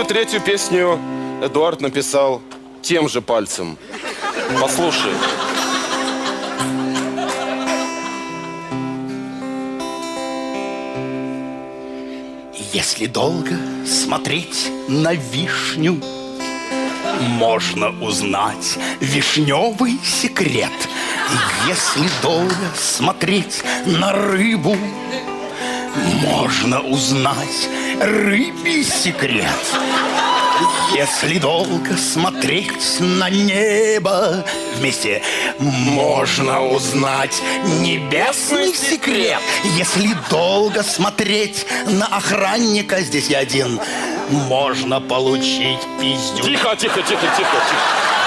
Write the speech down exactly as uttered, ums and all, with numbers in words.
и третью песню Эдуард написал тем же пальцем. Послушай. Если долго смотреть на вишню, можно узнать вишневый секрет. И если долго смотреть на рыбу, можно узнать рыбий секрет. Если долго смотреть на небо, вместе можно узнать небесный секрет. Если долго смотреть на охранника, здесь я один, можно получить пиздюк. Тихо, тихо, тихо, тихо, тихо.